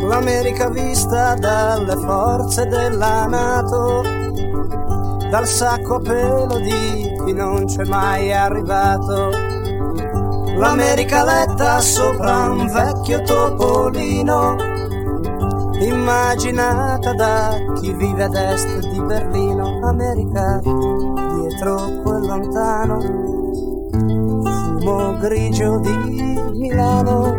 L'America vista dalle forze della NATO, dal sacco a pelo di chi non c'è mai arrivato. L'America letta sopra un vecchio topolino, immaginata da chi vive ad est di Berlino. America dietro quel lontano fumo grigio di Milano.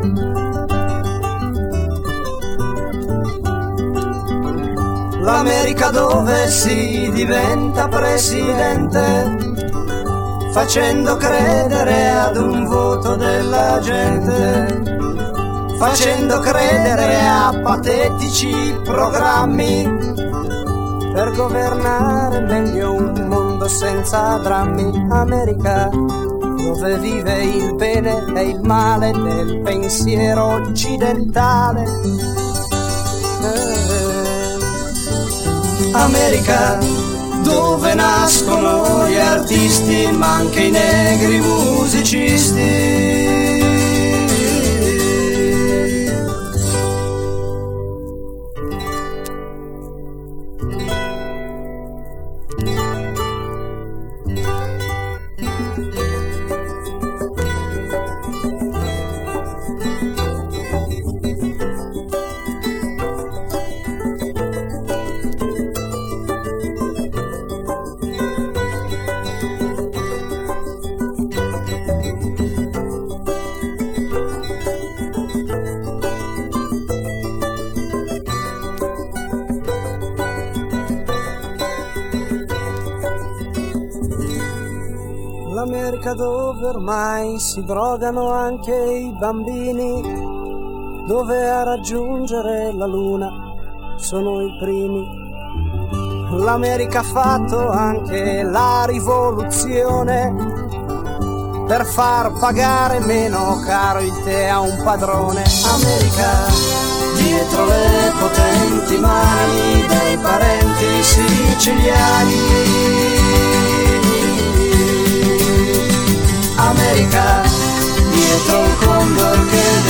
L'America dove si diventa presidente, facendo credere ad un voto della gente, facendo credere a patetici programmi per governare meglio un mondo senza drammi. America dove vive il bene e il male del pensiero occidentale. America dove nascono gli artisti ma anche i negri musicisti. L'America dove ormai si drogano anche i bambini, dove a raggiungere la luna sono i primi. L'America ha fatto anche la rivoluzione per far pagare meno caro il tè a un padrone. America dietro le potenti mani dei parenti siciliani. America dietro il condor che